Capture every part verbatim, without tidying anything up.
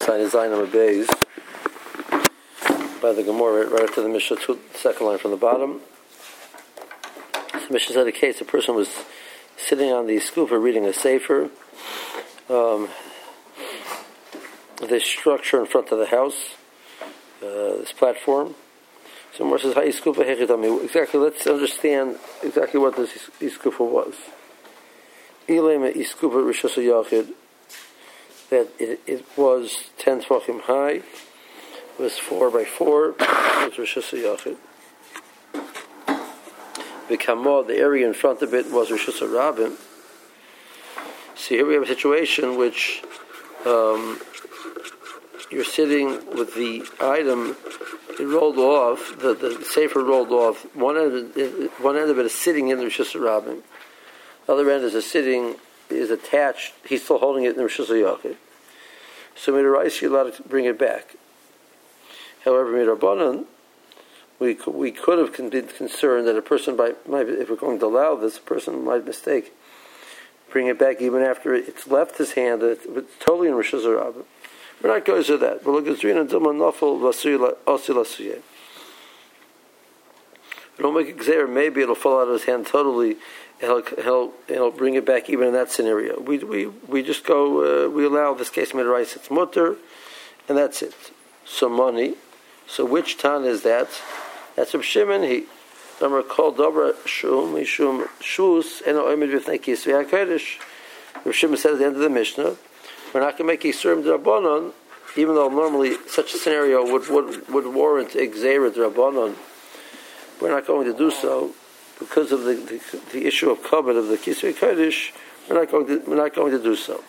sign is Zayin Amud Beis by the Gemara, right after the Mishnah, two, second line from the bottom. So the Mishnah said a case, a person was sitting on the skufa reading a sefer. Um, this structure in front of the house, uh, this platform. So Gemara says, "Hi, skufa hechitami." Exactly. Let's understand exactly what this skufa was. Ilema iskufa rishos yachid. That it, it was ten tvachim high. It was four by four. It was rishos yachid. The kamod, the area in front of it, was rishos rabim. See, here we have a situation which um, you're sitting with the item. It rolled off. The, the sefer rolled off. One end, of it, one end of it is sitting in the rishos rabim. The other end is a sitting is attached. He's still holding it in the rishos yachid. So midaraisa you're allowed to bring it back. However, midrabanan, we we could have been concerned that a person might, might if we're going to allow this, a person might mistake bring it back even after it's left his hand. It's totally in rishos rabim. We're not going to that. But look at Zrin and Dilma Nafal Vasui Lasuyeh. We don't make a gzeir. Maybe it'll fall out of his hand totally. He'll, he'll, he'll bring it back even in that scenario. We we we just go. Uh, we allow this case midaraisa. It's mutter, and that's it. So money. So which tan is that? That's Reb Shimon. He number called Dobra Shum Mishum Shus and Oimid B'fnei Kisvei HaKodesh. Reb Shimon said at the end of the Mishnah, we're not going to make Yisurim D'Rabbanon, even though normally such a scenario would would, would warrant Gzeira D'Rabbanon. We're not going to do so. Because of the, the, the issue of covet of the Kisvei Kodesh, we're not going to we're not going to do so.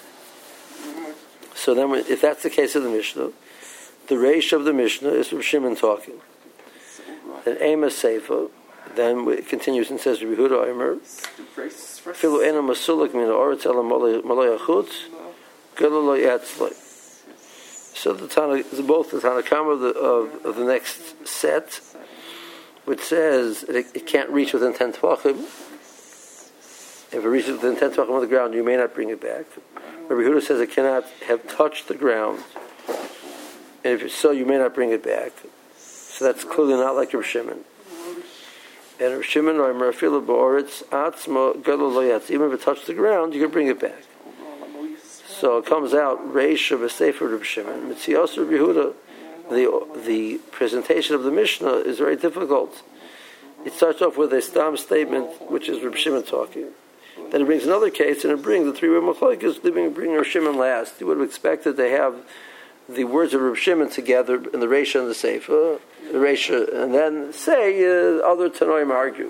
So then, we, if that's the case of the Mishnah, the reish of the Mishnah is Reb Shimon talking. Then Ema Seifa, then it continues and says Rabbi Yehuda Omer, Filu ena masulik min ha'oretz ela malay achutz, gelo lo yatzloi. So the Tana, both the Tanakama of the of, of the next set, which says it, it can't reach within ten tvachim. If it reaches within ten tvachim on the ground, you may not bring it back. Rabbi Yehuda says it cannot have touched the ground, and if it's so, you may not bring it back. So that's clearly not like Reb Shimon. And Reb Shimon or Merafilu ba'oretz atzma gadol lo yatz. Even if it touched the ground, you can bring it back. So it comes out reish of a sefer Reb Shimon. Mitzios Rabbi Yehuda. The the presentation of the Mishnah is very difficult. It starts off with a stam statement, which is Reb Shimon talking. Then it brings another case, and it brings the three-way machlokes, leaving bring Reb Shimon last. You would have expected to have the words of Reb Shimon together in the Reisha and the Sefer, the Reisha, and then say uh, other Tanoim argue.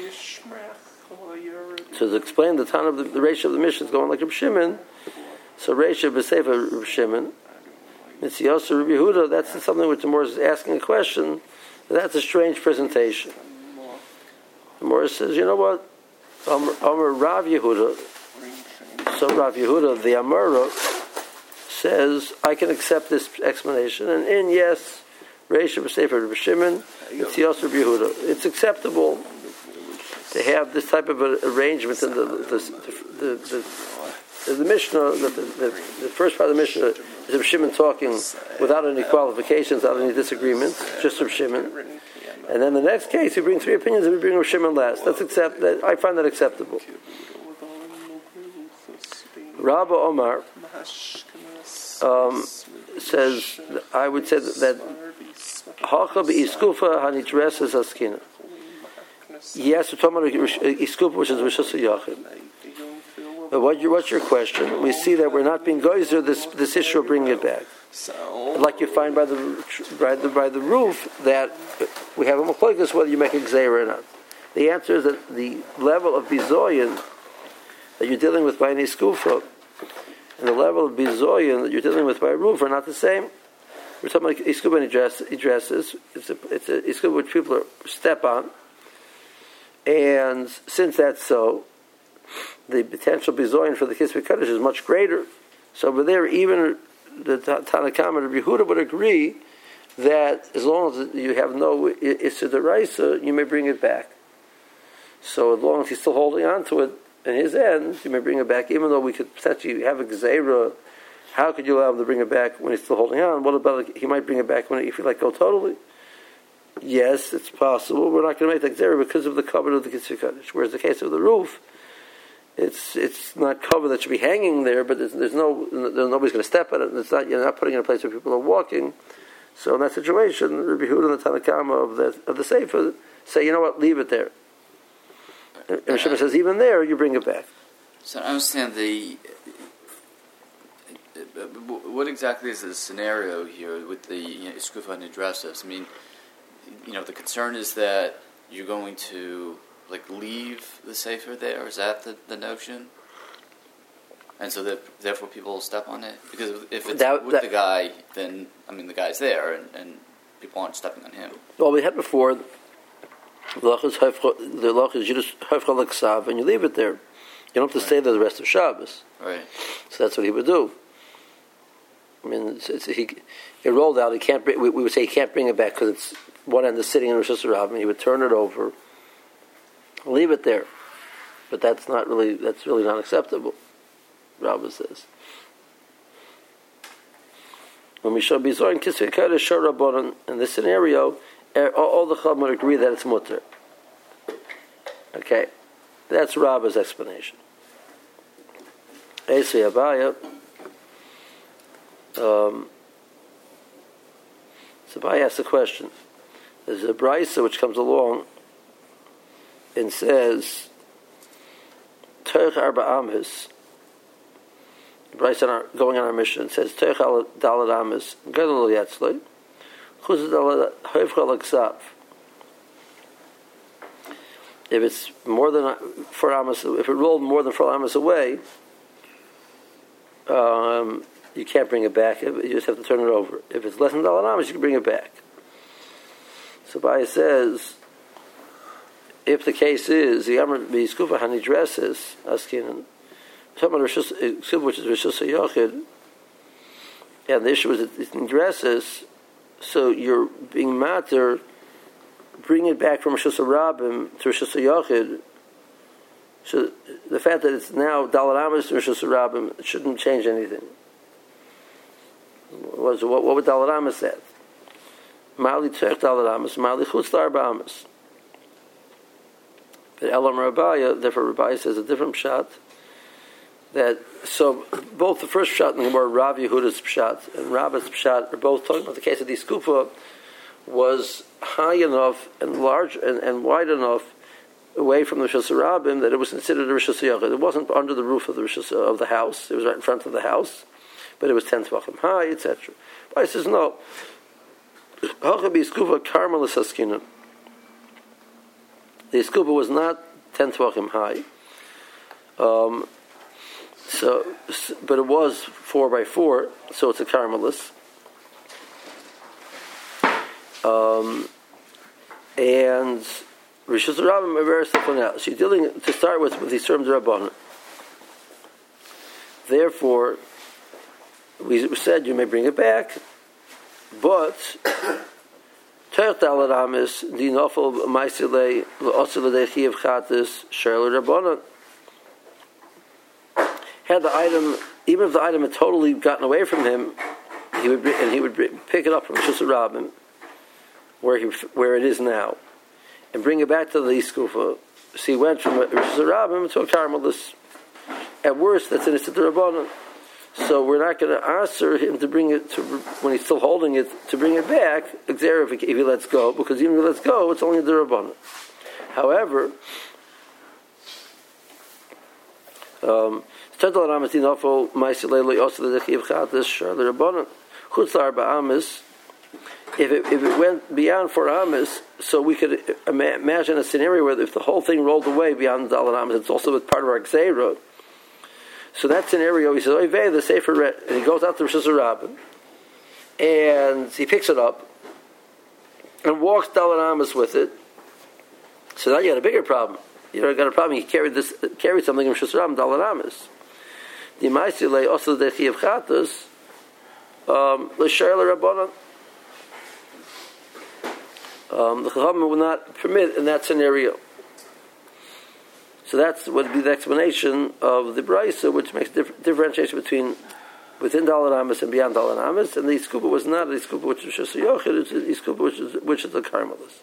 So to explain the Tan of the, the Reisha of the Mishnah is going like Reb Shimon. So Reisha b'Sefer Reb Shimon. Mitzios Rabbi Yehuda, that's something which the Morris is asking a question. That's a strange presentation. The Morris says, you know what? Amar Rav Yehuda. So Rav Yehuda, the Amora, says, I can accept this explanation. And in, yes, Reisha b'Sefer Rabbi Shimon, Mitzios Rabbi Yehuda. It's acceptable to have this type of an arrangement in the the the, the, the, the Mishnah, the, the, the first part of the Mishnah, is Reb Shimon talking without any qualifications, without any disagreements, just Reb Shimon. And then the next case, he brings three opinions, and we bring Reb Shimon last. That's accept. That, I find that acceptable. Rabba Omar um, says, I would say that Hacha be'iskufa hanitreses haskina. Yes, we're talking about iskufa, which is rishos yachid. But what your, what's your question? We see that we're not being goyzer this this issue of bringing it back. Like you find by the by the, by the roof that we have a machlokes whether you make a gzeira or not. The answer is that the level of bizoyin that you're dealing with by an iskufa and the level of bizoyin that you're dealing with by a roof are not the same. We're talking about iskufa and dresses. It's a it's a iskufa which people are, step on, and since that's so, the potential bizoyin for the Kisvei Kodesh is much greater. So over there, even the Tanakama and Rabbi Yehuda would agree that as long as you have no Issa D'Oraisa, you may bring it back. So as long as he's still holding on to it in his end, you may bring it back, even though we could potentially have a Gzeira How could you allow him to bring it back when he's still holding on? What about he might bring it back when if you let go totally? Yes, it's possible. We're not going to make that zera because of the cover of the Kitzur Kaddish. Whereas the case of the roof, it's it's not cover that should be hanging there, but there's, there's no there's, nobody's going to step on it. And it's not you're not putting it in a place where people are walking. So in that situation, Rabbi Yehuda and the Tanakama of the of the Sefer say, you know what, leave it there. And yeah. Shimon says, even there, you bring it back. So I understand the. What exactly is the scenario here with the you know, Iskufa Nidresses? I mean, you know, the concern is that you're going to like leave the Sefer there. Is that the, the notion? And so that therefore people will step on it because if it's that, with that, the guy, then I mean the guy's there, and, and people aren't stepping on him. Well, we had before the loch is the loch is you just hafcha l'ksav and you leave it there. You don't have to right. stay there the rest of Shabbos. Right. So that's what he would do. I mean, it's, it's, he it rolled out. He can't. Bring, we, we would say he can't bring it back because it's one end is sitting in Rosh Hashanah, and he would turn it over, leave it there. But that's not really. That's really not acceptable. Rabbah says. When we show Bizor and Kisvei Kaddish Sharabonon in this scenario, all the Chacham would agree that it's mutter. Okay, that's Rabbah's explanation. Esei Abaya. Um, so Abaya asks a question. There's a brisa which comes along and says, Terech Arba Amis. Brisa going on our mission says, Terech Dalad Amis, Gadol Yatzloi, Chuz Dalad Hoivcha L'Ksav. If it's more than four amas, if it rolled more than four amas away, um, you can't bring it back. You just have to turn it over. If it's less than dalad amas, you can bring it back. So Baya says, if the case is the Amr B'Yiskufa Hanidresses Askinan, someone which is Rishus HaYochid, and the issue is that it's in dresses, so you're being matter. Bring it back from Rishus HaRabim to Rishus HaYochid. So the fact that it's now Dalad Amas to Rishus HaRabim, it shouldn't change anything. What, what, what would Dalad Amas say? Mali Tzech Dalad Amas, Mali Chutz L'arba Amas. But Elam Rabaya, therefore Rabaya says a different shot. That so both the first shot and the more Rav Yehuda's shot and Rabba's shot are both talking about the case of the Skufa was high enough and large and, and wide enough away from the Rishus HaRabim that it was considered a Rishus HaYochid. It wasn't under the roof of the Rishus of the house. It was right in front of the house, but it was ten tvachim high, et cetera. But he says no. The Skufa was not ten tvachim high. Um, so, but it was four by four, so it's a Carmelis. Um, and Rishus HaRabim are very simple now. So you're dealing to start with with these terms of Rabbanan. Therefore, we said you may bring it back, but Terech Dalad Amis Dinofel Maisilei L'Osilei Chiyav Chatis Sherler Rabbanan. Had the item, even if the item had totally gotten away from him, he would and he would pick it up from Rishus HaRabim, where he where it is now, and bring it back to the Skufa. So he went from Rishus HaRabim to a Carmelis. At worst, that's an Isser Rabbanan. So we're not going to answer him to bring it to when he's still holding it to bring it back. If he, if he lets go, because even if he lets go, it's only the Rabbanan. However, um, if it, if it went beyond four amas, so we could imagine a scenario where if the whole thing rolled away beyond the dalad amas, it's also part of our gzeira. So that scenario, he says, "Oy vey, the sefer," and he goes out to Rishus HaRabim, and he picks it up and walks dalad amas with it. So now you got a bigger problem. You know, you got a problem. He carried this, carried something from Rishus HaRabim dalad amas. The ma'asilei also the chiyav chatos l'shayla rabbanan. Um, the Chachamim will not permit in that scenario. So that's what would be the explanation of the Brisa, which makes dif- differentiation between within Dalet Amos and beyond Dalet Amos, and the Iskuba was not the Iskuba which is Shus Yochid, it's the Iskuba which is, which is the Carmelis.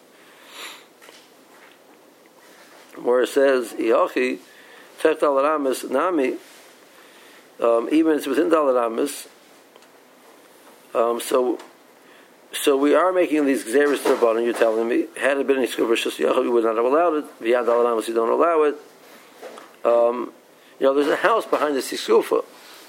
Where it says, Yochi, Tech Dalet Amos, Nami, um, even it's within Dalet Amos, um, so so we are making these Gzeres Rabbanan, you're telling me, had it been an Iskuba Shus Yochid, we would not have allowed it, beyond Dalet Amos, you don't allow it. Um, you know, there's a house behind this Iskufa.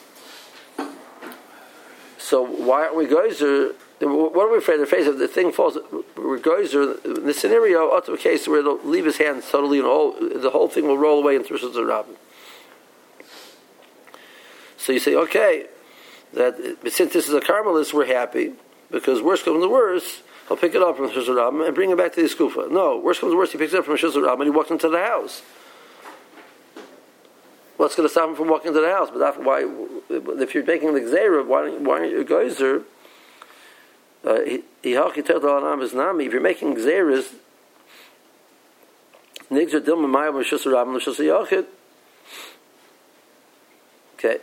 So why aren't we geyser? What are we afraid? They're afraid if the thing falls. We're geyser in this scenario. Up to a case where it'll leave his hands totally, and all the whole thing will roll away into Rosh Hashanah. So you say, okay, that since this is a Carmelist, we're happy because worst comes to worst, he'll pick it up from Rosh Hashanah and bring it back to the Skufa. No, worst comes to worst, he picks it up from Rosh Hashanah and he walks into the house. What's going to stop him from walking into the house? But after, why, if you're making the Gzeira, why, why aren't you a geyser? If you're making Gzeiras, okay.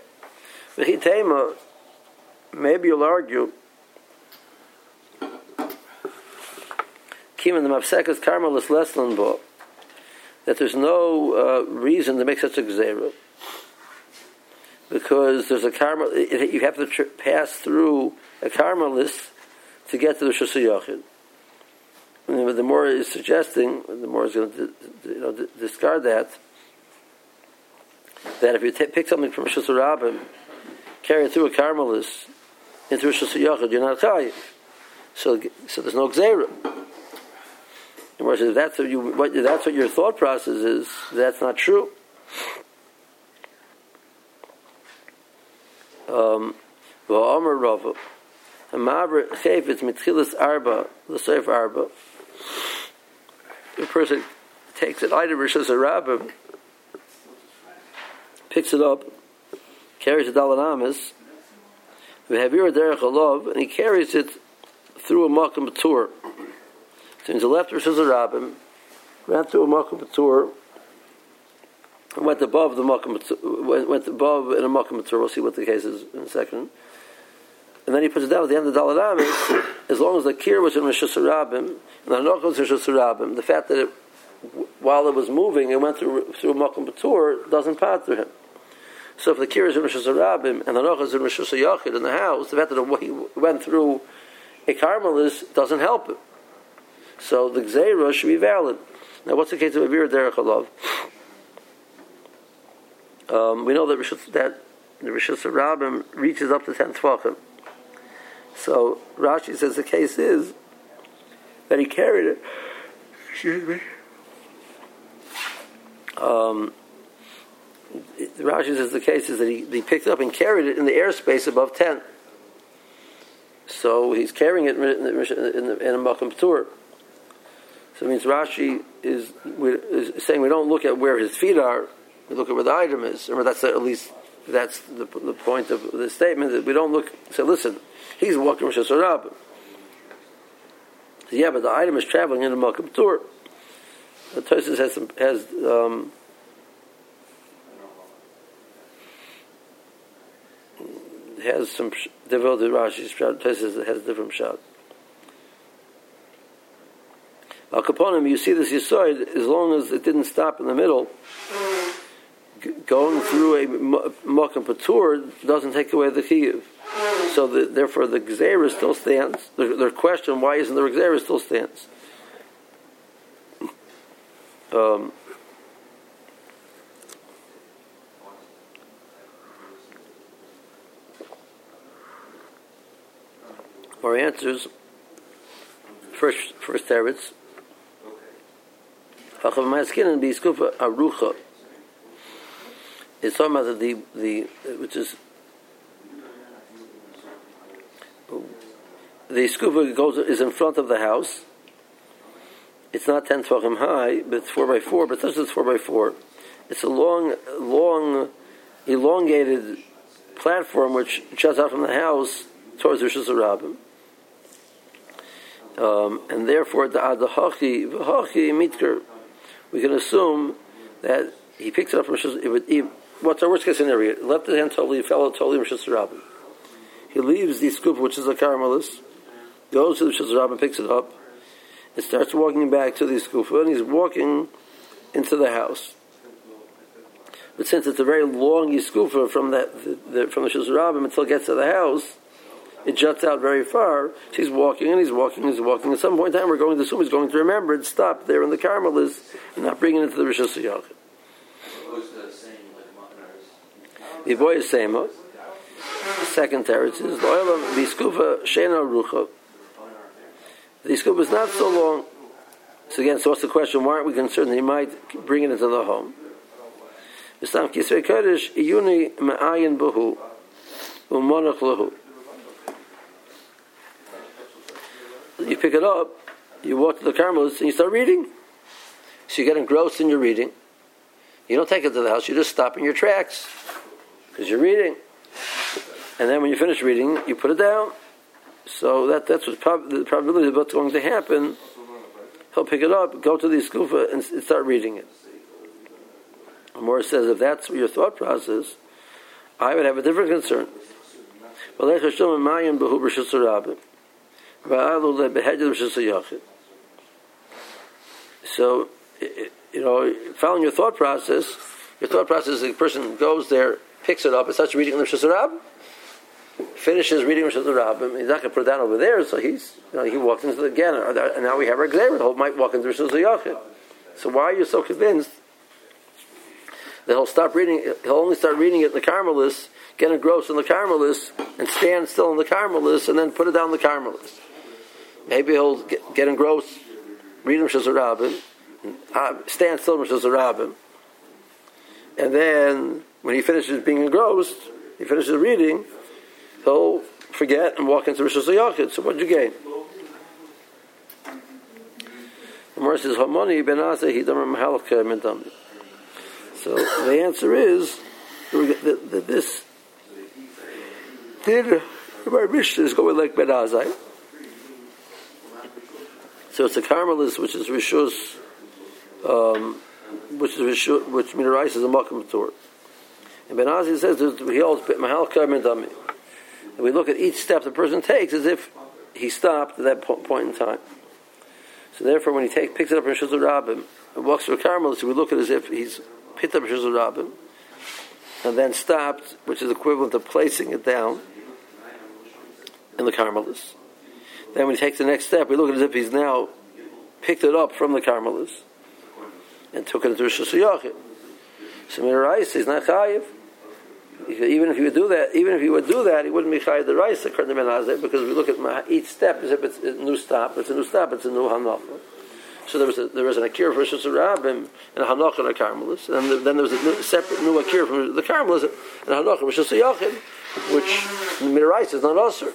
Maybe you'll argue that there's no uh, reason to make such a Gzeira. Because there's a Carmel, you have to tr- pass through a Carmelist to get to the Shus Yochid. And the more is suggesting, the more is going to you know, discard that. That if you t- pick something from Shus Rabbim, carry it through a Carmelist into a Shus Yochid, you're not chayiv. So, so there's no Gzeira. In words, if that's what you, what, if that's what your thought process is, that's not true. Um, V'Omer Rava, Hamaber Chayfetz Mitchilas Arba L'Seif Arba. The person takes an item Rosh Hashanah, picks it up, carries it Dalet Amos, V'Havir Derech Alav, and he carries it through a Makom B'Tur. So he's left Rosh Hashanah, ran through a Makom B'Tur, and went above the Makom B'Tur, went, went above in a Makom B'Tur. We'll see what the case is in a second. And then he puts it down at the end of Dalet Amos, as long as the kir was in Rosh Hashanah, and the Hanoch was in Rosh Hashanah, the fact that it, while it was moving, it went through through Makom B'Tur, doesn't pater him. So if the kir is in Rosh Hashanah, and the Hanoch is in Rosh Hashanah in the house, the fact that he went through a Carmelist doesn't help him. So the Gzeira should be valid. Now, what's the case of Avir Derech Alav? Um, we know that Rishus, that the Rishus Rabbim reaches up to ten Tvachim. So Rashi says the case is that he carried it. Excuse me. Um, Rashi says the case is that he, he picked it up and carried it in the airspace above ten. So he's carrying it in, in, in, in a Makom B'Tur. So it means Rashi is, is saying we don't look at where his feet are, we look at where the item is. Or that's at least that's the, the point of the statement, that we don't look, say, listen, he's walking Rosh Hashanah. So yeah, but the item is traveling in a Makom B'Tur. The Tosfos has some, has um, has some devoted Rashi's shot. Tosfos has a different shot. Al Kaponim, you see this Yisoid, as long as it didn't stop in the middle, g- going through a Makom B'Tur doesn't take away the Chiyuv. So the, therefore the Gzeira still stands. The, their question, why isn't the Gzeira still stands? Um, our answers, first, first teretz, it's talking about the, the, which is, the skufa goes, is in front of the house. It's not ten tvachim high, but it's four by four, but this is four by four. It's a long, long, elongated platform which shuts out from the house towards Rosh Hashanah. Um, and therefore, the adahachi, v'hachi mitker, we can assume that he picks it up from Rosh Hashanah. What's our worst case scenario? Left his hand totally, fell out totally in Rosh Hashanah. he leaves the skufa, which is a Carmelis, goes to the Rishus Rabbim, picks it up, and starts walking back to the skufa, and he's walking into the house. But since it's a very long skufa from that the, the, from the Rishus Rabbim until it gets to the house, it juts out very far. So he's walking and he's walking and he's walking. At some point in time, we're going to assume he's going to remember and stop there in the Carmelis and not bring it into the Rishus Yachid. The boy is same. The second teretz is the skufa shena rucha. The skufa is not so long. So again, so what's the question? Why aren't we concerned that he might bring it into the home? V'stam kisvei kodesh iyuni me'ayin b'hu u'monach lahu. You pick it up, you walk to the Carmelis, and you start reading. So you get engrossed in your reading. You don't take it to the house, you just stop in your tracks because you're reading. And then when you finish reading, you put it down. So that that's what's prob- the probability of what's going to happen. He'll pick it up, go to the skufa, and start reading it. Morris says, if that's your thought process, I would have a different concern. So, you know, following your thought process, your thought process is the person goes there, picks it up, and starts reading the Rishus Rabbim, finishes reading Rishus Rabbim, he's not going to put it down over there, so he's, you know, he walks into the, again, and now we have our Gzeira, he might walk into Rishus Yachid. So why are you so convinced that he'll stop reading, he'll only start reading it in the Carmelis, get engrossed in the Carmelis, and stand still in the Carmelis, and then put it down in the Carmelis? Maybe he'll get, get engrossed, reading Rishus Rabbim, uh, stand still in Rishus Rabbim, and then when he finishes being engrossed, he finishes reading, he'll forget and walk into Rishus Yachid. So what did you gain? The Gemara says, "Hamani ben Azeh hidamar mahalka midami." So the answer is that this did our Mishnah is going like Ben Azai. So it's a Carmelis, which is Rishus, um, which is Rishus, which Minarais is a Makam Torah. And Ben Azai says he holds Mahalka Midami. And we look at each step the person takes as if he stopped at that point in time. So therefore, when he take, picks it up in Rishus Rabbim and walks through a Carmelis, we look at it as if he's picked up Rishus Rabbim and then stopped, which is equivalent to placing it down in the Carmelis. Then when he takes the next step, we look at it as if he's now picked it up from the Carmelis and took it into Rishus Yachid. So Minarais is not chayiv. Even if he would do that, even if he would do that, he wouldn't be chayiv the rice according to Menazeh, because we look at each step as if it's a new stop. It's a new stop. It's a new hanacha. So there was a, there was an akir for Rishus Rabbim and a hanacha and a Carmelis, and then, then there was a new, separate new akir from the Carmelis and a hanacha Rishus Yachid, which Minarais is not usher.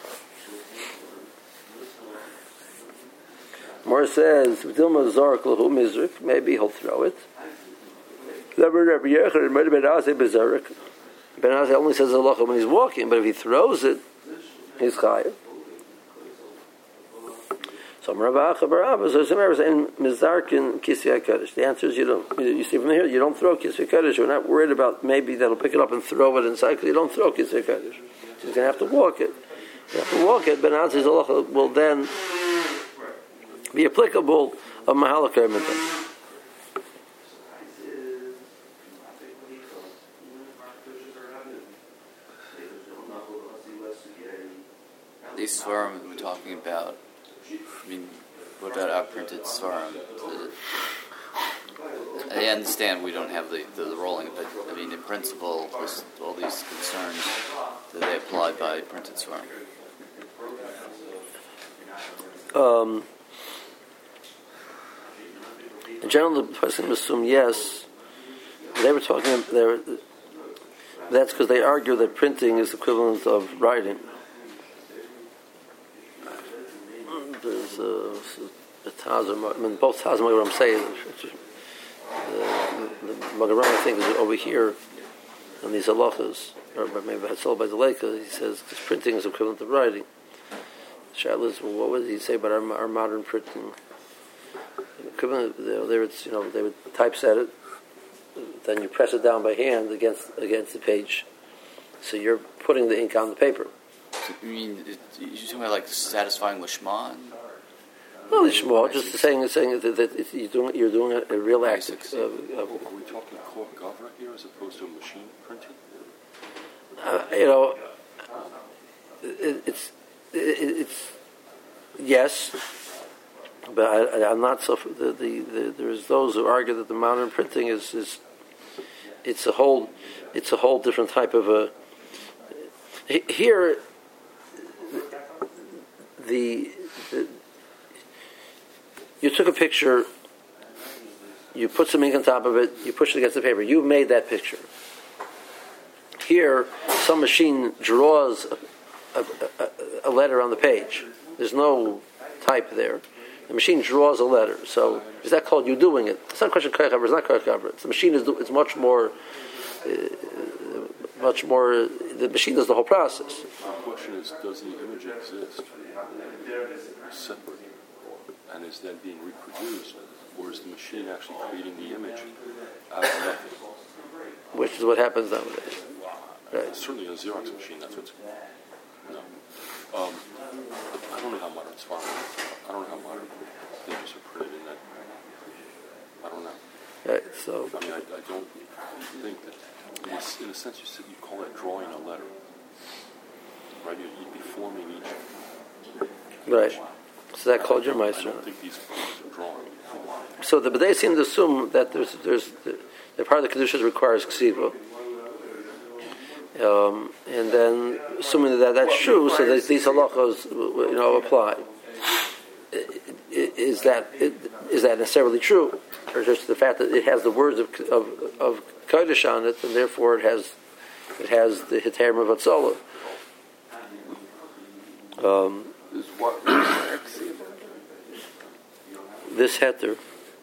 Mar says, "Dilma zark lahu mizrik." Maybe he'll throw it. Never, never. Yechad. It might have been Azay bezarik. Ben Azai only says halacha when he's walking, but if he throws it, he's chayiv. So Rav Acha bar Abba says, "In mizarkin kisvei kodesh." The answer is you don't. You see from here, you don't throw kisvei kodesh. We're not worried about maybe that'll pick it up and throw it inside, because you don't throw kisvei kodesh. So he's going to have to walk it. You have to walk it. Ben Azai's halacha will then be applicable of mahalakar mitzvah. These svarim we're talking about, I mean, what about our printed svarim? I understand we don't have the, the, the rolling, but I mean, in principle, there's all these concerns that they apply by printed svarim. Um, in general, the person assume yes. They were talking. They were, that's because they argue that printing is equivalent of writing. There's a, a Tazim, I mean, both Tazim, what I'm saying, the, the Magaram, I think, is over here in these halachas, or maybe Hatzal by the Lake, he says, because printing is equivalent to writing. Shaila, well, what would he say about our, our modern printing? Equivalent, they would, you know, they would typeset it, then you press it down by hand against against the page, so you're putting the ink on the paper. I mean, it, you're talking about like satisfying lishman. Well, lishma, just saying, saying that, that it's, you're doing you're doing a, a real act. Of, uh, Are we talking core governor here as opposed to machine printing? Uh, you know, it, it's it, it's yes, but I, I'm not so. The, the, the there's those who argue that the modern printing is is it's a whole it's a whole different type of a. Here, the, the you took a picture, you put some ink on top of it, you push it against the paper. You made that picture. Here, some machine draws a, a, a letter on the page. There's no type there. The machine draws a letter. So is that called you doing it? It's not a question of koyach, it's not koyach cover. The machine is it's much more, uh, much more. The machine does the whole process. The question is, does the image exist separate and is then being reproduced, or is the machine actually creating the image out of nothing? Which is what happens nowadays. Right. Certainly a Xerox machine, that's what's... No. Um, I don't know how modern it's farming. I don't know how modern images are printed in that. I don't know. Right, so... I mean, I, I don't think that... In a, in a sense, you said you call that drawing a letter. Right? You'd, you'd be forming each... Right. So that called your meister. I don't think these are drawing. So, the, but they seem to assume that there's... there's that part of the Kedushas requires ksiva. Um, and then, assuming that that's true, so that these halachos, you know, apply. Is that is that necessarily true, or just the fact that it has the words of of, of kodesh on it, and therefore it has it has the hiterim of atzola? Um, this heter.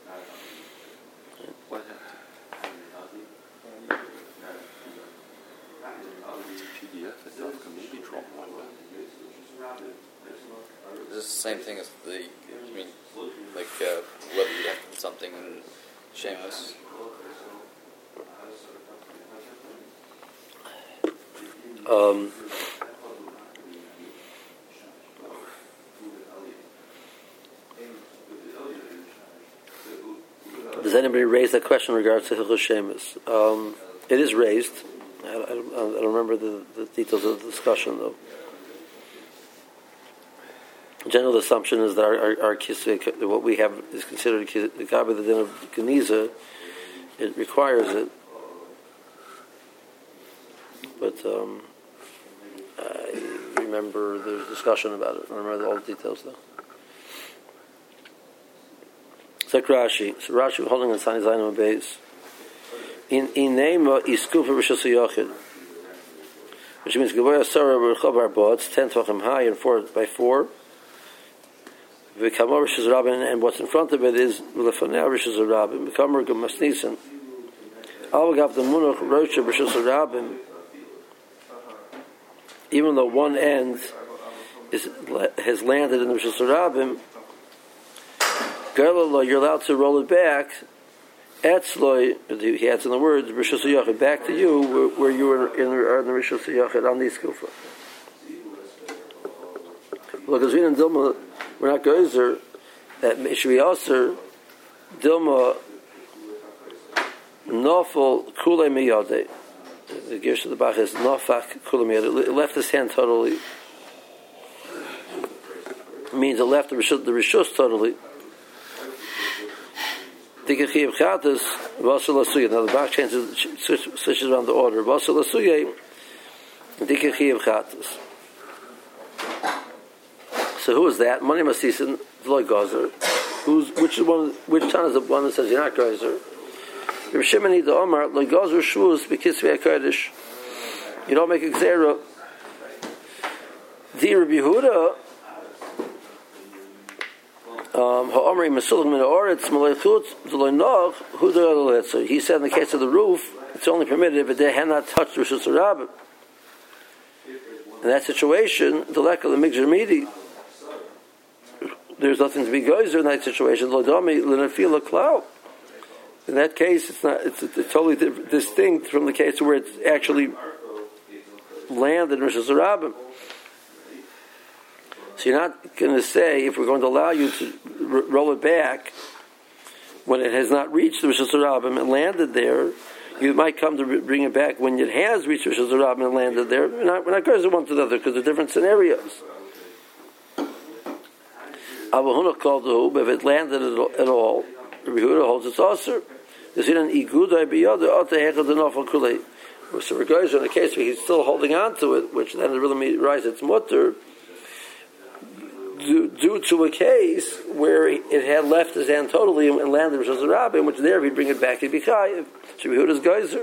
Is this the same thing as the, I mean, like uh, whether you have to put something in Shemus? Um, does anybody raise that question in regards to Hilchos Shemus? Um, it is raised. I, I, I don't remember the, the details of the discussion, though. The general assumption is that our, our, our kisvei, what we have is considered the gabi, the din of geniza. It requires it, but um, I remember there's discussion about it. I don't remember all the details though. It's like Rashi. So Rashi holding on Sani Zayin base. In in name iskufa rishos yochid, which means gavoya sarah b'rechav arba. It's ten tvachim high and four by four. V'kamor rishos rabin, and what's in front of it is l'fanei rishos rabin. V'kamor gemasnisen. Al gav the munach rocha rishos rabin. Even though one end is has landed in the rishos rabin, Gerla, you're allowed to roll it back. Etzloi, he adds in the words, Rishos Yachid, back to you where, where you were in the, in the Rishos Yachid on the Skufa. Look, as we in Dilma, we're not Geyser, that Mishri Aser, Dilma, Nofel, Kule Miyade. The Gersh of the Bach is Nofak, Kule Miyade. It left his hand totally. It means it left the Rishos, the Rishos totally. Now the Bach changes, switches around the order. So who is that? Mani Masisin, Deloy Gozer. Who's which one? Which time is the one that says you're not Gozer? Reb Shimoni the Omar Loy Gozer Shvus B'Kisvei HaKodesh. You don't make a Gzera. The Reb Yehuda. Um, he said in the case of the roof, it's only permitted if they had not touched the Rishos Rabbim. In that situation, the lack of the Migdal Midi, there's nothing to be geyser in that situation. In that case, it's not. It's, it's totally distinct from the case where it's actually landed in Rishos Rabbim. So you're not going to say, if we're going to allow you to r- roll it back when it has not reached the Rosh Hashanah and landed there, you might come to bring it back when it has reached Rosh Hashanah and landed there. We're not, we're not going to one to the other because they're different scenarios. Avahuna called the hub, if it landed at all, Rabbi Yehuda holds it's also. There's in an igudai biyada ata hechad denofal kulei. So regardless in a case where he's still holding on to it, which then it really means it's mutter, due, due to a case where it had left his hand totally and landed Rosh Hashanah, in which there if he'd bring it back, he'd be chayiv. So Rabbi Yehuda's geyser.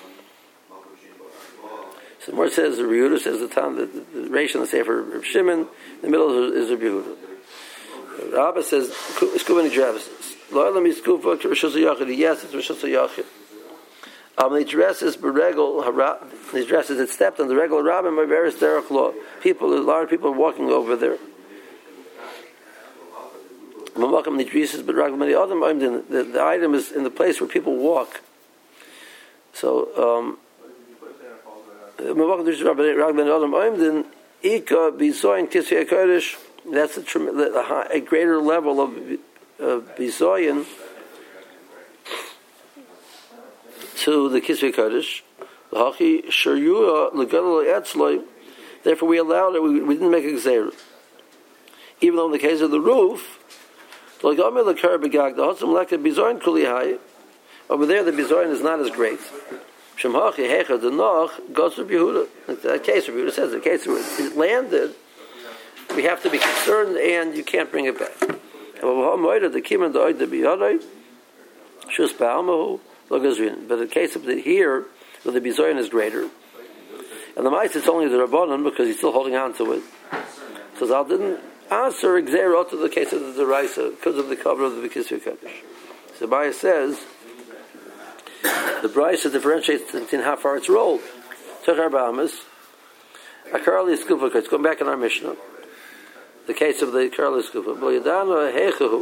So more says the Rabbi Yehuda says the time that the, the Reish and the Sefer Reb Shimon, in the middle is Rabbi Yehuda. Rabbi says Skuvani Travis. Lo'elam Yiskufa Rosh Hashanah. Yes, it's Rosh Hashanah. Um, the dresses beregel, these dresses that stepped on the regular rabbin by various derech law. People, a lot of people are walking over there. The, the item is in the place where people walk. So, um, that's a, a, a greater level of uh, bisoyin to the Kisvei Kodesh. Therefore we allowed it, we, we didn't make a gzeira. Even though in the case of the roof, over there the bizoyin is not as great. In that case, Rabbi Yehuda says, in the case where it landed, we have to be concerned and you can't bring it back. But in the case of the here, where the bizoyin is greater, and the mice it's only the rabbanon because he's still holding on to it. So Zal didn't answer exerot to the case of the deraisa because of the cover of the Kisvei Kodesh. So Baya says the brisa differentiates in how far it's rolled. Techar ba'amas, a karli skufa. It's going back in our Mishnah. The case of the karli skufa. B'yadana hechahu.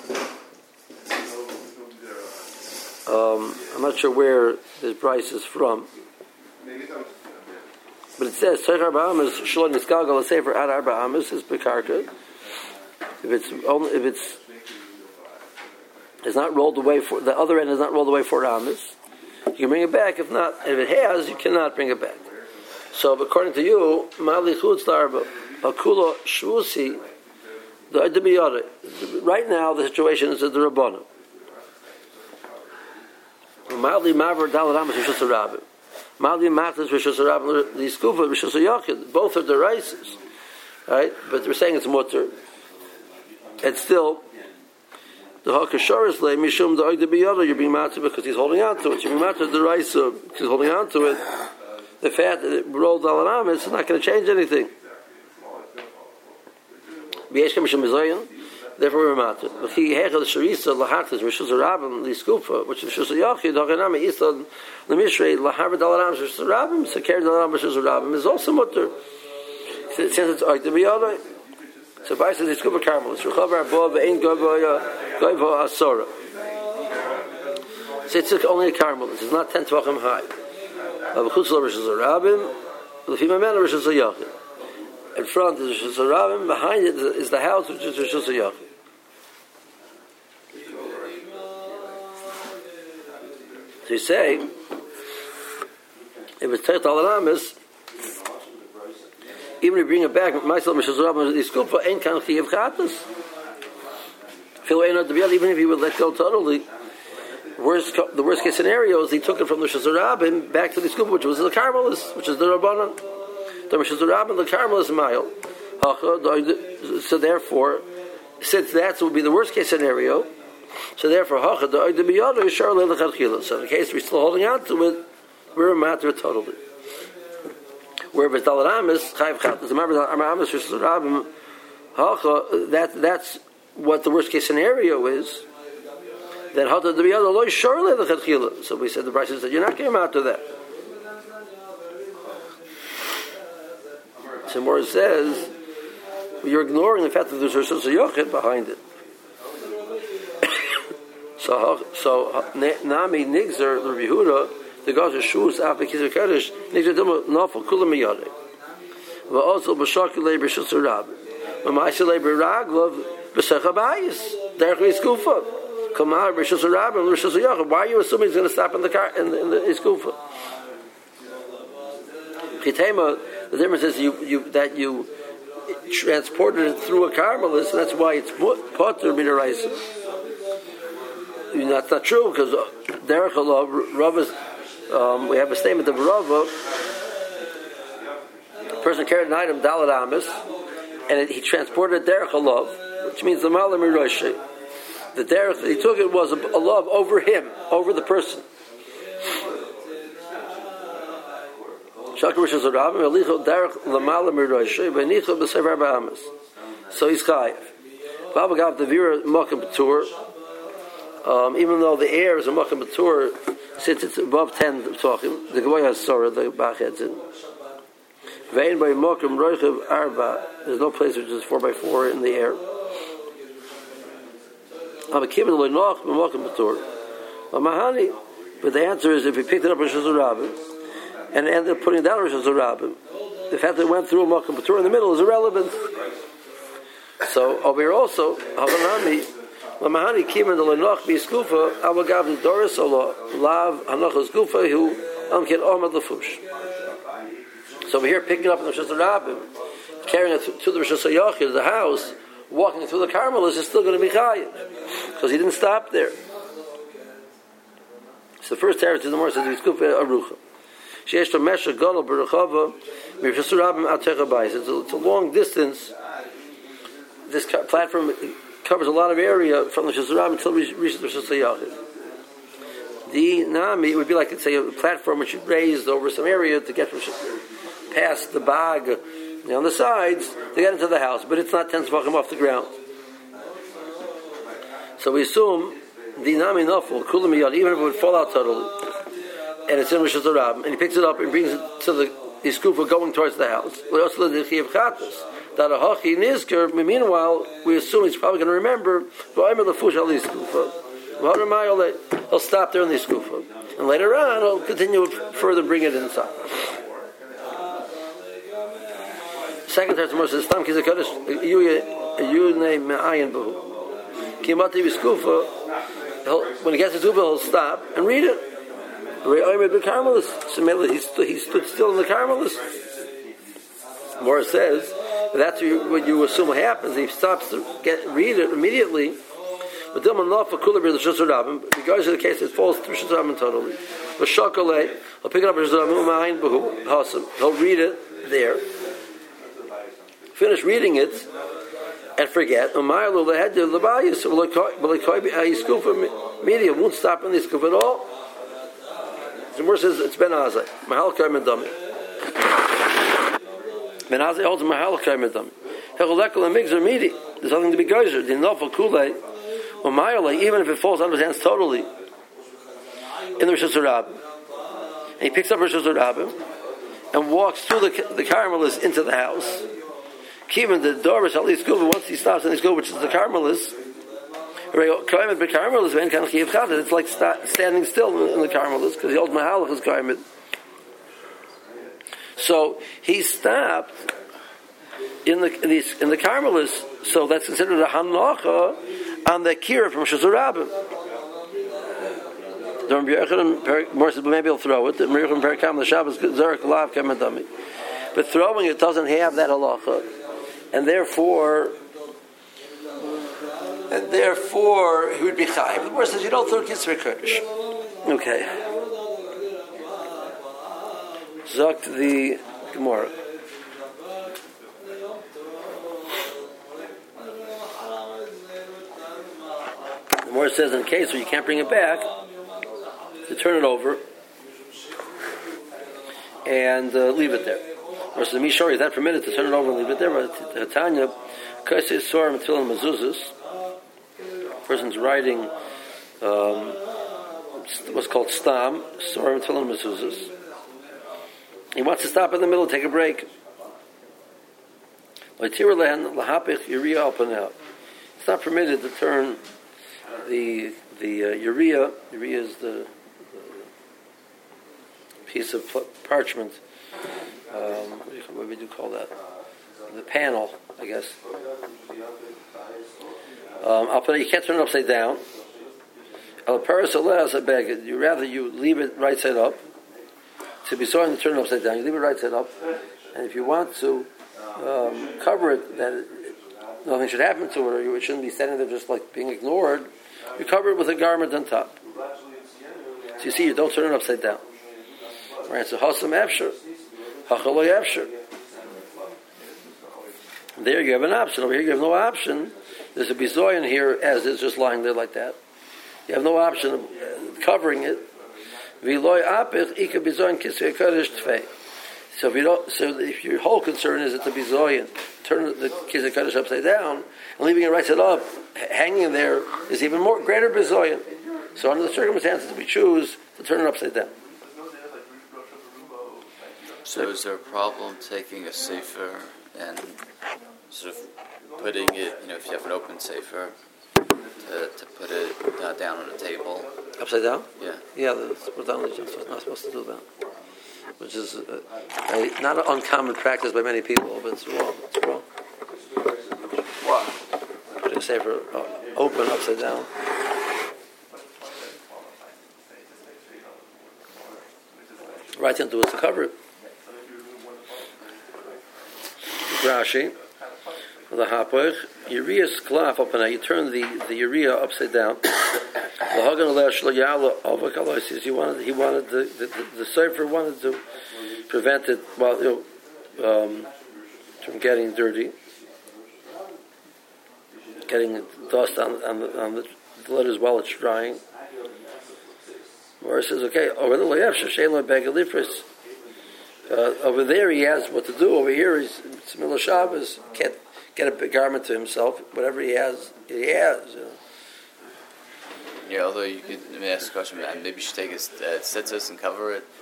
Um, I'm not sure where this price is from, but it says Techar ba'amas shlon niskalgal sefer ad arba amas is bekarka. If it's only if it's it's not rolled away for the other end is not rolled away for amas, you can bring it back. If not, if it has, you cannot bring it back. So, according to you, mali chutz l'arba akula shvusi the adibiyada. Right now, the situation is at the rabbanon. Mali maver dalad amas rishus harabim. Mali matas rishus harabim. The skufa rishus hayachid. Both are deraises, right? But we're saying it's mutter. And still, the hakashar is lay mishum the adibiyada. You're being matzah because he's holding on to it. You're being matzah deraisa because he's holding on to it. The fact that it rolled dalad amas is not going to change anything. Therefore, we're matter. But he hechel sharisa lahachas rishus harabim liskufa, which is rishus hayachid. Haganami isad lemishrei lahaver dalaram rishus harabim. Seker dalaram rishus harabim is also mutter. Since it's oidibiyada, so by says it's skufa karmelis. Rechavar above ein goyva goyva asora. So it's only a karmelis. It's not ten tvachim high. Avchutz lo rishus harabim. Lefim amena rishus hayachid. In front is Rishus Harabim, behind it is the house which is Rishus Hayachid. So you say, if it's Teit Al-Aramis, even if you bring it back, myself Rishus Harabim, the Skufa ain't kan Chiyav Chatas. Even if he would let go totally, worst, the worst case scenario is he took it from the Rishus Harabim back to the Skufa, which was the Karmelis, which is the Rabbanon. The Carmel is mile. So therefore, since that would be the worst case scenario, so therefore, so in the case we're still holding on to it, we're a matter totally. Where if it's dalaramis, that that's what the worst case scenario is. Then so we said the price said you're not getting out to that. So more says you're ignoring the fact that there's a Rishus Hayachid behind it. so so nami nigzer the Rabbi Yehuda the goes to shoes after Kisvei Kodesh nigzer dama nafal kulam miyadei. But also b'shakilei b'Rishus Harabim. Ma'aseh B'Raglov B'Sech Habayis Derech Iskufa. Kamar Rishus Rabim Rishus Yachid. Why are you assuming he's going to stop in the car in the, in the Iskufa? Chitema, the difference is you, you that you transported it through a Carmelis, and that's why it's potter b'deraisa. That's not true because Derech Halav Rav is. Um, we have a statement of Rava. A person carried an item Dalad Amis, and it, he transported it Derech Halav, which means the Malam Miroshi. The Derech he took it was a, a love over him, over the person. So he's chayiv. Baba got the vira makam b'tur. Um, even though the air is a makam b'tur, since it's above ten talking, the Gemara has sorah, the Bach heads in. Vein by makam roichav arba. There's no place which is four by four in the air. But the answer is if he picked it up in Shazur Rabbim and ended up putting it down in Shazur Rabbim, the fact that it went through a makam b'tur in the middle is irrelevant. So over here also, Havanami, Lamahani Kiman the Lenoch Biskufa, Awagav Doris Allah, Lav Hanachas Gufa, who Amkin Omad Lafush. So over here, picking it up in the Shazur Rabbim, carrying it to the Rosh Hashanah, the house, walking through the Carmelis is still going to be chayiv because he didn't stop there. So the first teretz in the Gemara says Biskufa Arucha. Sheyesh to Mesha Gadol Berachava Mishasur Rabbim Al Techa Bayis. It's a long distance. This platform covers a lot of area from the Shazur Rabbim until it reaches the Shasayachid. The Nami would be like, say, a platform which you raised over some area to get from past the bag, you know, on the sides to get into the house, but it's not ten tzvachim off the ground. So we assume the Nami Nafel Kulam Yad, even if it would fall out totally, and it's in Rosh Hashanah, and he picks it up and brings it to the Iskufa going towards the house. We also the Chiyav Chatas. That a Hachi Nizker, meanwhile, we assume he's probably going to remember, he'll stop there in the Iskufa. And later on, he'll continue further, bring it inside. Second Testament says, Stam Kizakadosh, Yune Me'ayin Bahu. Kimati Iskufa, when he gets to Zuba, he'll stop and read it. He stood still in the Carmelis. Morris says, that's what you assume happens. He stops to get read it immediately. But then enough for cooler the Shazur Rabbim, because of the case it falls through Shazur Rabbim totally. But Shakale, he'll pick it up in Shazur Rabbim, he'll read it there. Finish reading it and forget. Umaylu lehed the lebayis, media won't stop in the Iskuf at all. The Gemara says it's Ben Azai. Mahal Kaim Dami. Ben Azai holds Mahal Kaim Dami. Hecholekol and Migzer Midi. There's nothing to be geyser. The Nafal Kulei or Mayale, even if it falls out of his hands totally in the Rosh Hashanah. And he picks up Rosh Hashanah and walks through the the Carmelis into the house. Keeping the Doris at least go, once he stops in his go, which is the Carmelis. It's like sta- standing still in the Carmelis because the old Mahalach is Karmid. So he stopped in the in the, in the Carmelis, so that's considered a Hanacha on the Kira from Shazur Rabbim. Maybe he'll throw it. But throwing it doesn't have that halacha, and therefore. And therefore, he would be chayiv. The Gemara says you don't throw Kitzur Kodesh. Okay. Zokt the Gemara. The Gemara says in a case where you can't bring it back, to turn it over and uh, leave it there. Versus the Mishori is not permitted to turn it over and leave it there. But Tanya, Kaisei Sorim Tfilim Mezuzos. Person's writing um, what's called stam, sorim tefillin mezuzos. He wants to stop in the middle, take a break. It's not permitted to turn the the uh, urea. Urea is the, the piece of parchment. Um, what do you call that? the panel, I guess. Um, I'll put it, you can't turn it upside down. Al paras allows a bag. You rather you leave it right side up. To be sorry to turn it upside down, you leave it right side up, and if you want to um, cover it, that it, nothing should happen to it, or you, it shouldn't be standing there just like being ignored. You cover it with a garment on top. So you see, you don't turn it upside down. Right? So hasam efshar, hachalo efshar. There you have an option. Over here you have no option. There's a bizoyan here as it's just lying there like that. You have no option of covering it. So if you don't, so if your whole concern is that the bizoyan, turn the kisei kodesh upside down and leaving it right side up, hanging there is even more greater bizoyan. So under the circumstances, we choose to turn it upside down. So is there a problem taking a sefer and sort of putting it, you know, if you have an open sefer, to, to put it uh, down on a table? Upside down? Yeah. Yeah, that's what we're not supposed to do that. Which is a, a, not an uncommon practice by many people, but it's wrong. It's wrong. Why? Putting a sefer uh, open upside down. Right into it to cover it. Rashi, the hapoch, urea sklaf up and you turn the, the urea upside down. He wanted he wanted the the, the, the sefer wanted to prevent it well, you know, um, from getting dirty, getting dust on on the, on the letters while it's drying. Or it says, okay, over the uh, over there he has what to do. Over here he's it's middle of Shabbos, can't get a garment to himself. Whatever he has, he has. You know. Yeah, although you could let me ask a question, maybe you should take his uh, tzitzis and cover it.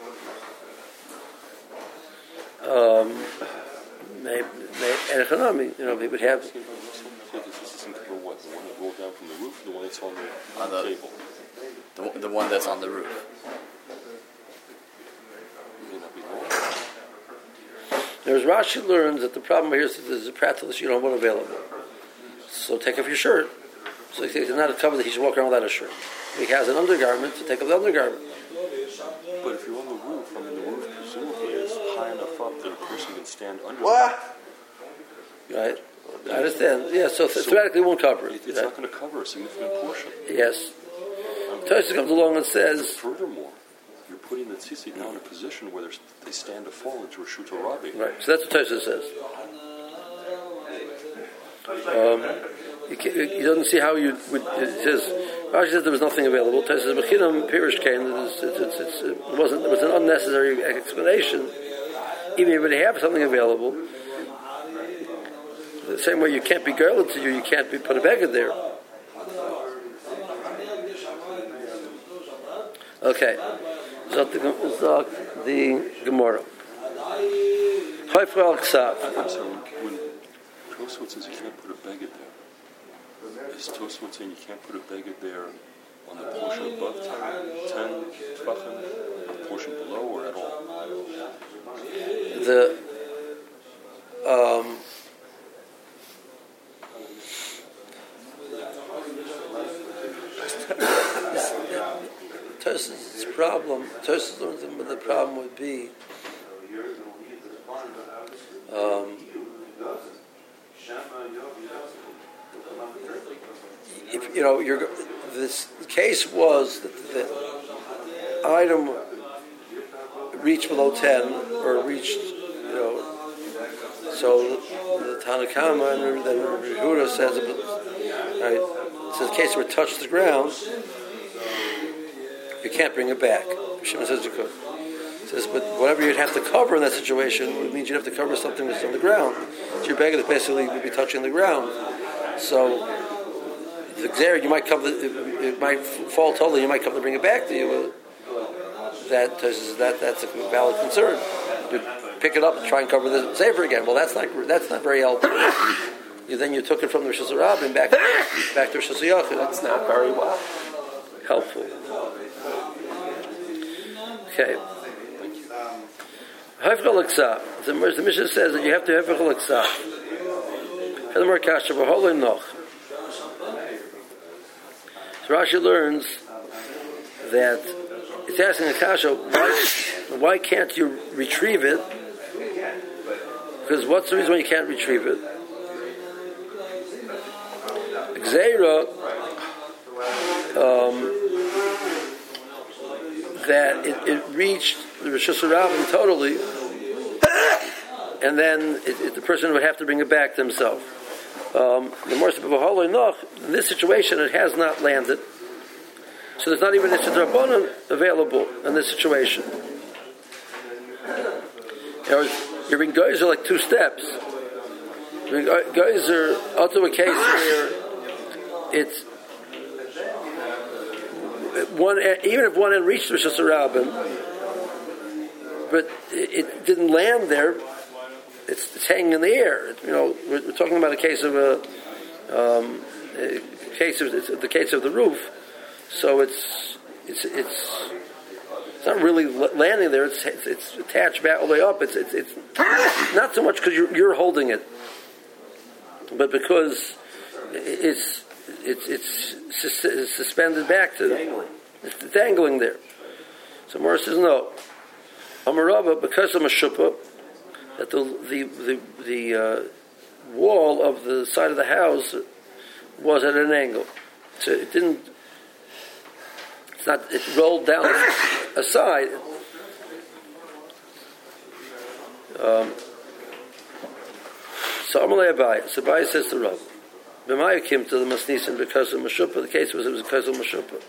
Um, maybe, maybe, you know, he would have. Take his tzitzis and cover what? The one that rolled down from the roof, the one that's on the, on the table. The, the one that's on the roof. There's Rashi learns that the problem here is that there's a practical issue, you don't have one available. So take off your shirt. So it's not a cover that he should walk around without a shirt. If he has an undergarment, so take off the undergarment. But if you're on the roof, I mean the roof presumably is high enough up that a person can stand under. What? Right? I understand. Yeah, so, so theoretically it won't cover it. It's right? not going to cover a significant portion. Yes. Tosfos comes along and says... Furthermore, you're putting the tzitzit now in a position where they stand to fall into Reshut HaRabbi. Right, so that's what Tosfos says. Um, he, he doesn't see how you would... It says... Rashi says there was nothing available. Tosfos says, Bechinam Pirish came, it wasn't, it was an unnecessary explanation. Even if you would have something available, the same way you can't be girded to you, you can't be put a beggar there. Okay. So the, so the Gemara. Hayfra al-Ksav. So when Tosfot says you can't put a beggar there, is Tosfot saying you can't put a beggar there on the portion above ten tvachim, the portion below, or at all? The um, Tosfos' problem, Tosfos learns that the problem would be um, if you know you're, this case was that the item reached below ten or reached, you know, so the Tanakama and then Yehuda says, right, it says the case where it touched the ground, you can't bring it back. Shimon says you could. It says, but whatever you'd have to cover in that situation, it means you'd have to cover something that's on the ground. So your beggar basically would be touching the ground. So the there you might come, to, it, it might fall totally. You might come to bring it back to you. That that that's a valid concern. You pick it up and try and cover the sefer again. Well, that's not that's not very helpful. You, then you took it from the Reshus HaRabbi and back back to Reshus HaYachid. That's not very well helpful. Okay. Hafchal Aksav. The Mishnah says that you have to have Hafchal Aksav. So Rashi learns that it's asking Akasha, why, why can't you retrieve it? Because what's the reason why you can't retrieve it? Gzeira, um, that it, it reached the Rosh Hashanah totally, and then it, it, the person would have to bring it back to himself. Um, the more in this situation, it has not landed, so there's not even a Drabanan available in this situation. You're being Geyser like two steps. Geyser, also a case where it's one, even if one end reached Rosh Hashanah, but it, it didn't land there, it's, it's hanging in the air. It, you know, we're, we're talking about a case of a, um, a case of it's the case of the roof. So it's it's it's it's not really landing there. It's it's, it's attached back all the way up. It's it's, it's not so much because you're, you're holding it, but because it's it's it's, it's suspended back to dangling. It's dangling there. So Morris says no. Amarava, because of Mashupah, that the the the, the uh, wall of the side of the house was at an angle, so it didn't. It's not. It rolled down aside. Um, so Amalei Abai. So Abai says to Rav, B'maya came to the Masnisim because of Mashupah. The case was it was because of Mashupah.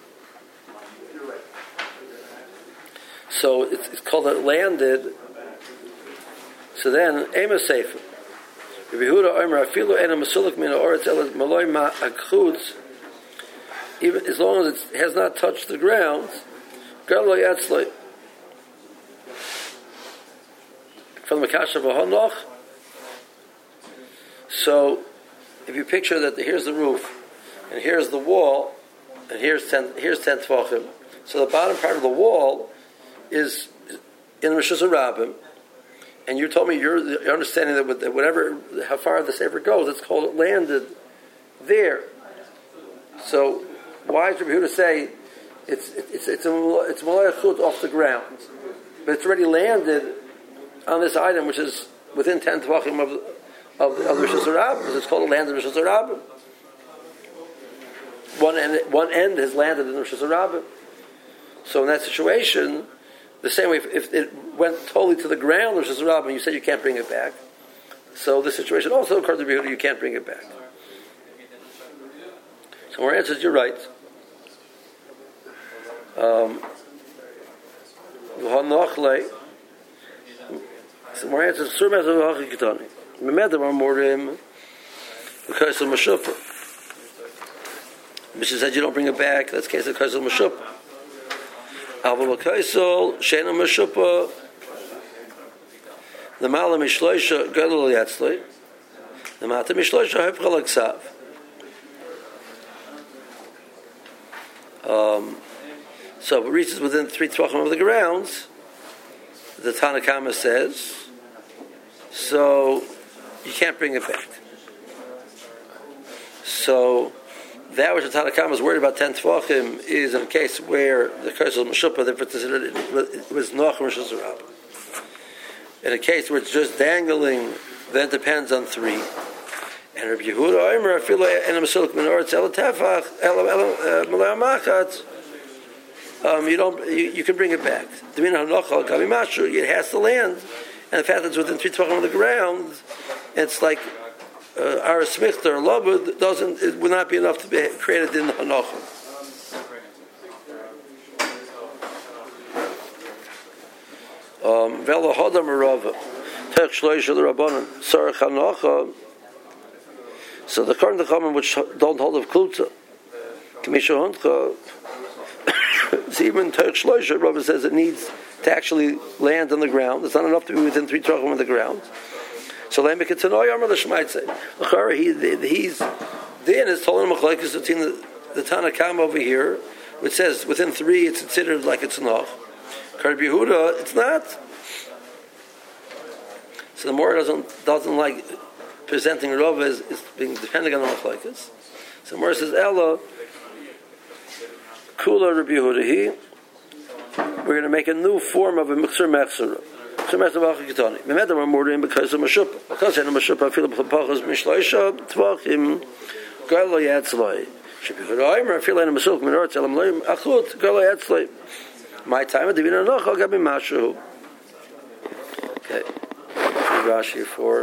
So it's, it's called it landed. So then, Ema Sefer. Yehuda Omer Afilu Ena Masulik Mina Oretz Ela Maloi Ma Akchutz. Even as long as it has not touched the ground, Galo Yatzloi. From the Makasha V'Hanoch. So, if you picture that here's the roof, and here's the wall, and here's ten, here's ten Tvachim. So the bottom part of the wall is in Rosh Hashanah, and you told me you're, you're understanding that, with, that whatever, how far the Sefer goes, it's called it landed there. So why is Rabbi Yehuda say it's it's it's a it's Malay Chut off the ground, but it's already landed on this item which is within ten Tvachim of of the Rosh Hashanah, because it's called a landed Rosh Hashanah. One end one end has landed in Rosh Hashanah. So in that situation, the same way, if, if it went totally to the ground, Rosh Hashanah, and you said you can't bring it back, so the situation also occurred to Yehuda, you can't bring it back. So our answer is, you're right. Um, so our answer is, because of Mashupah. Mishnah said you don't bring it back, that's the case of because of Mashupah. Aval Kaisel, Shena Mashupah, the Mala Mishloisha, Gadol Yatzli, the Mata Mishloisha, Hefchal Aksav. Um, so if it reaches within three tvachim of the grounds, the Tanakama says, so you can't bring it back. So that which the Tanakama is worried about ten tvachim is in a case where the curse of Mashupah, it was Noach Rosh Hashanah. In a case where it's just dangling, then it depends on three. And Rabbi Yehuda Omer Afilu Ena Masulik Min Oretz Ela Tefach Ela Ela Malay Machatz. Um, you don't. You, you can bring it back. It has to land, and the fact that it's within three tvachim of the ground, it's like our smichter or labud doesn't. It would not be enough to be created in the hanocha. Um, Vela hodam rava tech shloisha the rabbanon sarach hanocha. So the current Chachamim which don't hold of klutza, Kamisha Hundcha, even Turk Shloisha, Rabbi says it needs to actually land on the ground. It's not enough to be within three trachim of the ground. So Lamek it's an oyam the Shemaitze. He he's then is told him machlekes between the the Tanakam over here, which says within three it's considered like it's noch. Rabbi Yehuda, it's not. So the more doesn't doesn't like presenting Rov as, as being depending on the Machlokes. So Mor says, Ella, Kula Rabbi Yehuda, we're going to make a new form of a Mechsur Mechsur. Mechsur Mechsur V'achikitani. Memedam are more because of Mashupa. Because of Mashupa, Fila B'chapachas Mishloisha, Tvachim, Garlo Yatzloi. Should be Yehuda, Fila in a Masuk, Menor, Tzelam Loim, Achut, Garlo Yatzloi. My time at Divina Noch, I'll get me Mashu. Okay. Rashi for